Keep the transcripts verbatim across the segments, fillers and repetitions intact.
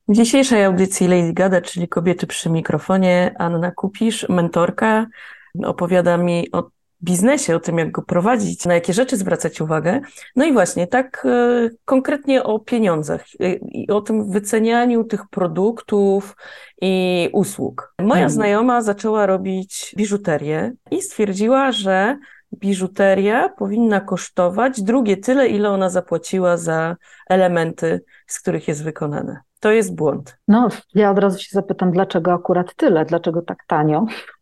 W dzisiejszej audycji Lady Gada, czyli Kobiety przy mikrofonie, Anna Kupisz, mentorka, opowiada mi o biznesie, o tym, jak go prowadzić, na jakie rzeczy zwracać uwagę. No i właśnie tak e, konkretnie o pieniądzach e, i o tym wycenianiu tych produktów i usług. Moja Mhm. znajoma zaczęła robić biżuterię i stwierdziła, że biżuteria powinna kosztować drugie tyle, ile ona zapłaciła za elementy, z których jest wykonane. To jest błąd. No, ja od razu się zapytam, dlaczego akurat tyle, dlaczego tak tanio?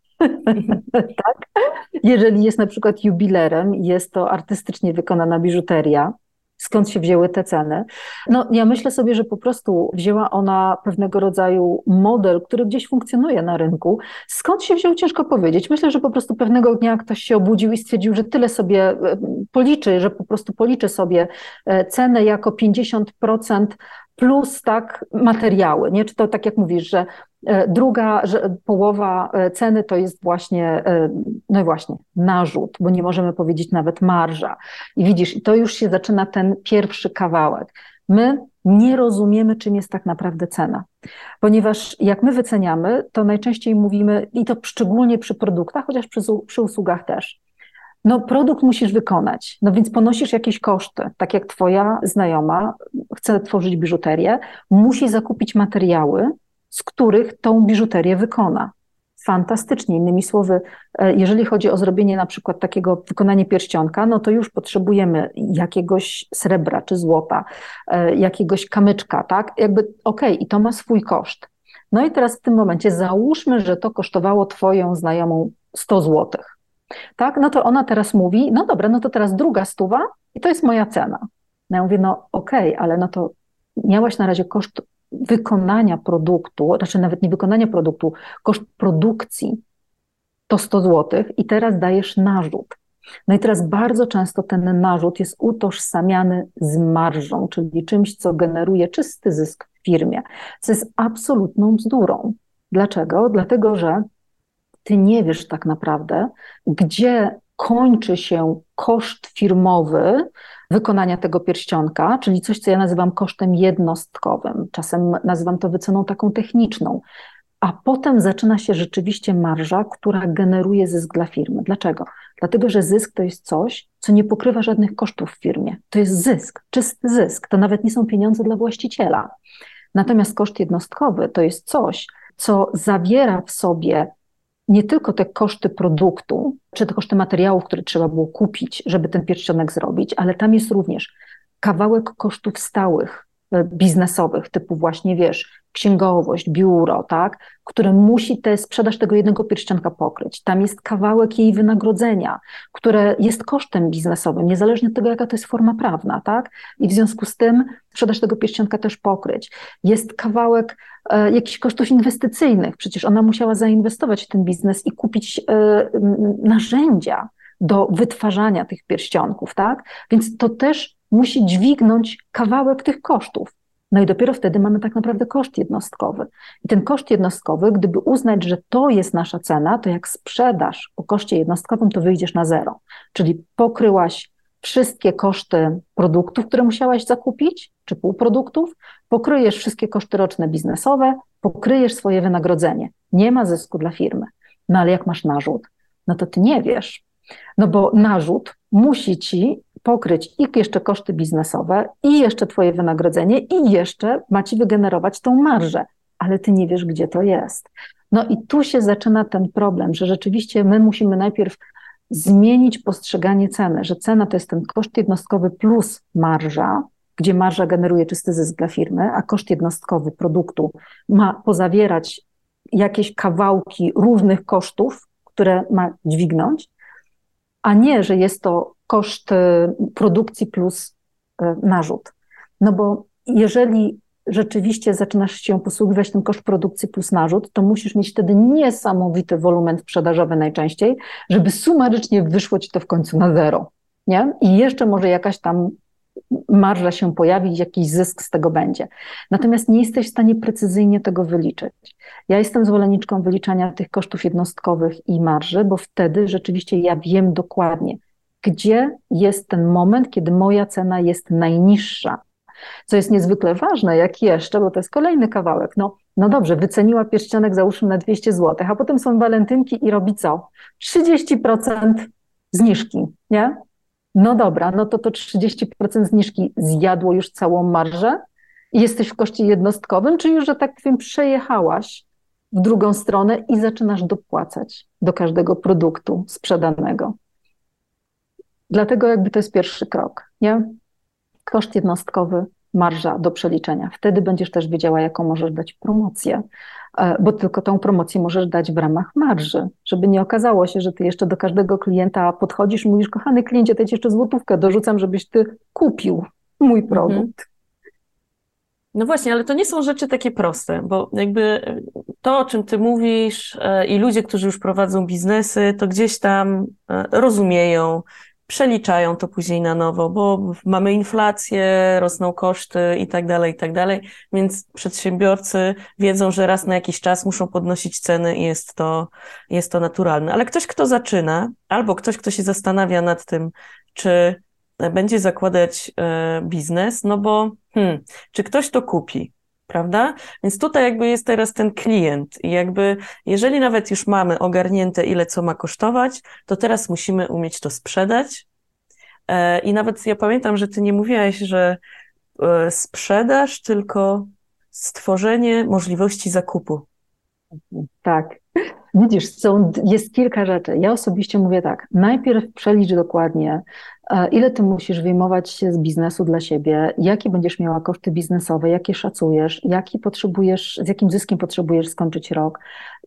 Tak? Jeżeli jest na przykład jubilerem i jest to artystycznie wykonana biżuteria, skąd się wzięły te ceny? No, ja myślę sobie, że po prostu wzięła ona pewnego rodzaju model, który gdzieś funkcjonuje na rynku. Skąd się wziął, ciężko powiedzieć. Myślę, że po prostu pewnego dnia ktoś się obudził i stwierdził, że tyle sobie e, policzy, że po prostu policzy sobie e, cenę jako pięćdziesiąt procent plus tak materiały, nie? Czy to tak jak mówisz, że e, druga że połowa e, ceny to jest właśnie, e, no i właśnie, narzut, bo nie możemy powiedzieć nawet marża. I widzisz, i to już się zaczyna ten pierwszy kawałek. My nie rozumiemy, czym jest tak naprawdę cena, ponieważ jak my wyceniamy, to najczęściej mówimy, i to szczególnie przy produktach, chociaż przy, przy usługach też, no produkt musisz wykonać, no więc ponosisz jakieś koszty, tak jak twoja znajoma chce tworzyć biżuterię, musi zakupić materiały, z których tą biżuterię wykona. Fantastycznie, innymi słowy, jeżeli chodzi o zrobienie na przykład takiego, wykonanie pierścionka, no to już potrzebujemy jakiegoś srebra czy złota, jakiegoś kamyczka, tak? Jakby okej, okay, i to ma swój koszt. No i teraz w tym momencie załóżmy, że to kosztowało twoją znajomą sto złotych. Tak, no to ona teraz mówi, no dobra, no to teraz druga stuwa i to jest moja cena. No ja mówię, no okej, okay, ale no to miałaś na razie koszt wykonania produktu, znaczy nawet nie wykonania produktu, koszt produkcji to sto złotych i teraz dajesz narzut. No i teraz bardzo często ten narzut jest utożsamiany z marżą, czyli czymś, co generuje czysty zysk w firmie, co jest absolutną bzdurą. Dlaczego? Dlatego, że ty nie wiesz tak naprawdę, gdzie kończy się koszt firmowy wykonania tego pierścionka, czyli coś, co ja nazywam kosztem jednostkowym. Czasem nazywam to wyceną taką techniczną. A potem zaczyna się rzeczywiście marża, która generuje zysk dla firmy. Dlaczego? Dlatego, że zysk to jest coś, co nie pokrywa żadnych kosztów w firmie. To jest zysk, czysty zysk. To nawet nie są pieniądze dla właściciela. Natomiast koszt jednostkowy to jest coś, co zawiera w sobie nie tylko te koszty produktu, czy te koszty materiałów, które trzeba było kupić, żeby ten pierścionek zrobić, ale tam jest również kawałek kosztów stałych, biznesowych, typu właśnie, wiesz, księgowość, biuro, tak, które musi tę sprzedaż tego jednego pierścionka pokryć. Tam jest kawałek jej wynagrodzenia, które jest kosztem biznesowym, niezależnie od tego, jaka to jest forma prawna, tak, i w związku z tym sprzedaż tego pierścionka też pokryć. Jest kawałek e, jakichś kosztów inwestycyjnych, przecież ona musiała zainwestować w ten biznes i kupić e, narzędzia do wytwarzania tych pierścionków, tak, więc to też musi dźwignąć kawałek tych kosztów. No i dopiero wtedy mamy tak naprawdę koszt jednostkowy. I ten koszt jednostkowy, gdyby uznać, że to jest nasza cena, to jak sprzedaż o koszcie jednostkowym, to wyjdziesz na zero. Czyli pokryłaś wszystkie koszty produktów, które musiałaś zakupić, czy półproduktów, pokryjesz wszystkie koszty roczne biznesowe, pokryjesz swoje wynagrodzenie. Nie ma zysku dla firmy. No ale jak masz narzut, no to ty nie wiesz. No bo narzut musi ci pokryć i jeszcze koszty biznesowe, i jeszcze twoje wynagrodzenie, i jeszcze ma ci wygenerować tą marżę, ale ty nie wiesz, gdzie to jest. No i tu się zaczyna ten problem, że rzeczywiście my musimy najpierw zmienić postrzeganie ceny, że cena to jest ten koszt jednostkowy plus marża, gdzie marża generuje czysty zysk dla firmy, a koszt jednostkowy produktu ma pozawierać jakieś kawałki różnych kosztów, które ma dźwignąć, a nie, że jest to koszt produkcji plus narzut. No bo jeżeli rzeczywiście zaczynasz się posługiwać tym koszt produkcji plus narzut, to musisz mieć wtedy niesamowity wolumen sprzedażowy najczęściej, żeby sumarycznie wyszło ci to w końcu na zero, nie? I jeszcze może jakaś tam marża się pojawi, jakiś zysk z tego będzie. Natomiast nie jesteś w stanie precyzyjnie tego wyliczyć. Ja jestem zwolenniczką wyliczania tych kosztów jednostkowych i marży, bo wtedy rzeczywiście ja wiem dokładnie, gdzie jest ten moment, kiedy moja cena jest najniższa. Co jest niezwykle ważne, jak jeszcze, bo to jest kolejny kawałek, no, no dobrze, wyceniła pierścionek załóżmy na dwieście złotych, a potem są walentynki i robi co? trzydzieści procent zniżki, nie? No dobra, no to to trzydzieści procent zniżki zjadło już całą marżę i jesteś w koszcie jednostkowym, czy już, że tak powiem, przejechałaś w drugą stronę i zaczynasz dopłacać do każdego produktu sprzedanego. Dlatego jakby to jest pierwszy krok, nie? Koszt jednostkowy, marża do przeliczenia. Wtedy będziesz też wiedziała, jaką możesz dać promocję, bo tylko tą promocję możesz dać w ramach marży, żeby nie okazało się, że ty jeszcze do każdego klienta podchodzisz i mówisz, kochany kliencie, to ja ci jeszcze złotówkę dorzucam, żebyś ty kupił mój produkt. Mhm. No właśnie, ale to nie są rzeczy takie proste, bo jakby to, o czym ty mówisz i ludzie, którzy już prowadzą biznesy, to gdzieś tam rozumieją, przeliczają to później na nowo, bo mamy inflację, rosną koszty i tak dalej, i tak dalej, więc przedsiębiorcy wiedzą, że raz na jakiś czas muszą podnosić ceny i jest to, jest to naturalne. Ale ktoś, kto zaczyna, albo ktoś, kto się zastanawia nad tym, czy będzie zakładać biznes, no bo hmm, czy ktoś to kupi, prawda? Więc tutaj jakby jest teraz ten klient i jakby jeżeli nawet już mamy ogarnięte, ile co ma kosztować, to teraz musimy umieć to sprzedać. I nawet ja pamiętam, że ty nie mówiłaś, że sprzedaż, tylko stworzenie możliwości zakupu. Tak. Widzisz, są, jest kilka rzeczy. Ja osobiście mówię tak, najpierw przelicz dokładnie, ile ty musisz wyjmować się z biznesu dla siebie, jakie będziesz miała koszty biznesowe, jakie szacujesz, jaki potrzebujesz, z jakim zyskiem potrzebujesz skończyć rok.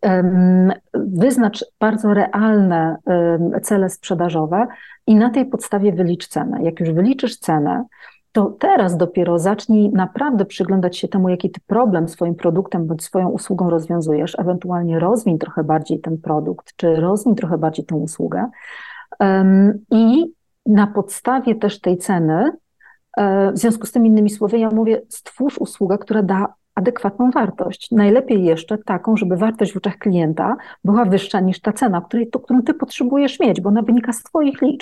Wyznacz bardzo realne cele sprzedażowe i na tej podstawie wylicz cenę. Jak już wyliczysz cenę, to teraz dopiero zacznij naprawdę przyglądać się temu, jaki ty problem swoim produktem bądź swoją usługą rozwiązujesz, ewentualnie rozwiń trochę bardziej ten produkt, czy rozwiń trochę bardziej tę usługę i na podstawie też tej ceny, w związku z tym innymi słowy, ja mówię, stwórz usługę, która da adekwatną wartość. Najlepiej jeszcze taką, żeby wartość w oczach klienta była wyższa niż ta cena, której, to, którą ty potrzebujesz mieć, bo ona wynika z twoich liczb.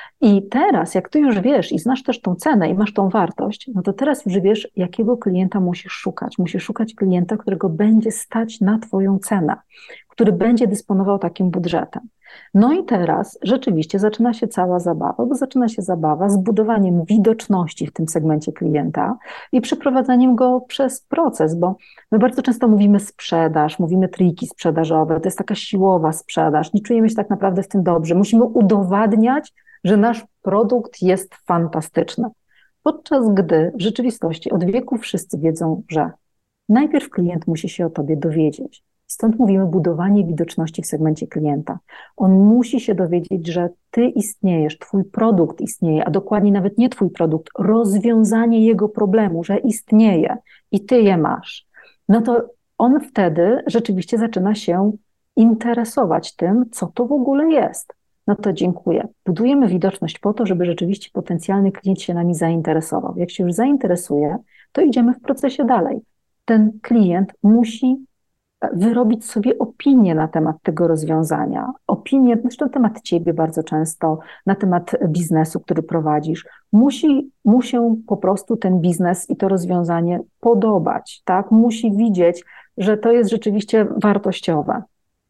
I teraz, jak ty już wiesz i znasz też tą cenę i masz tą wartość, no to teraz już wiesz, jakiego klienta musisz szukać. Musisz szukać klienta, którego będzie stać na twoją cenę, który będzie dysponował takim budżetem. No i teraz rzeczywiście zaczyna się cała zabawa, bo zaczyna się zabawa z budowaniem widoczności w tym segmencie klienta i przeprowadzaniem go przez proces, bo my bardzo często mówimy sprzedaż, mówimy triki sprzedażowe, to jest taka siłowa sprzedaż, nie czujemy się tak naprawdę w tym dobrze, musimy udowadniać, że nasz produkt jest fantastyczny. Podczas gdy w rzeczywistości od wieku wszyscy wiedzą, że najpierw klient musi się o tobie dowiedzieć. Stąd mówimy budowanie widoczności w segmencie klienta. On musi się dowiedzieć, że ty istniejesz, twój produkt istnieje, a dokładnie nawet nie twój produkt, rozwiązanie jego problemu, że istnieje i ty je masz. No to on wtedy rzeczywiście zaczyna się interesować tym, co to w ogóle jest. No to dziękuję. Budujemy widoczność po to, żeby rzeczywiście potencjalny klient się nami zainteresował. Jak się już zainteresuje, to idziemy w procesie dalej. Ten klient musi wyrobić sobie opinię na temat tego rozwiązania. Opinię, zresztą na temat ciebie bardzo często, na temat biznesu, który prowadzisz. Musi mu się po prostu ten biznes i to rozwiązanie podobać, tak? Musi widzieć, że to jest rzeczywiście wartościowe.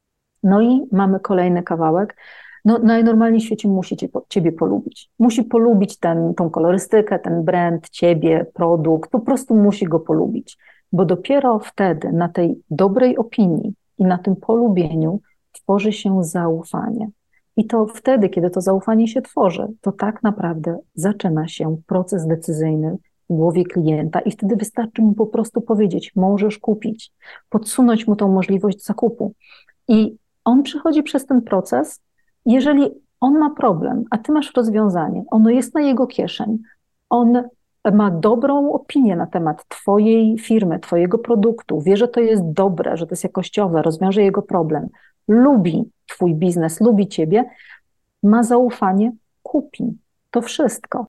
No i mamy kolejny kawałek. No, najnormalniej w świecie musi cię, ciebie polubić. Musi polubić ten, tą kolorystykę, ten brand, ciebie, produkt. Po prostu musi go polubić. Bo dopiero wtedy na tej dobrej opinii i na tym polubieniu tworzy się zaufanie. I to wtedy, kiedy to zaufanie się tworzy, to tak naprawdę zaczyna się proces decyzyjny w głowie klienta i wtedy wystarczy mu po prostu powiedzieć, możesz kupić, podsunąć mu tą możliwość zakupu. I on przychodzi przez ten proces, jeżeli on ma problem, a ty masz rozwiązanie, ono jest na jego kieszeni, on ma dobrą opinię na temat twojej firmy, twojego produktu, wie, że to jest dobre, że to jest jakościowe, rozwiąże jego problem, lubi twój biznes, lubi ciebie, ma zaufanie, kupi. To wszystko.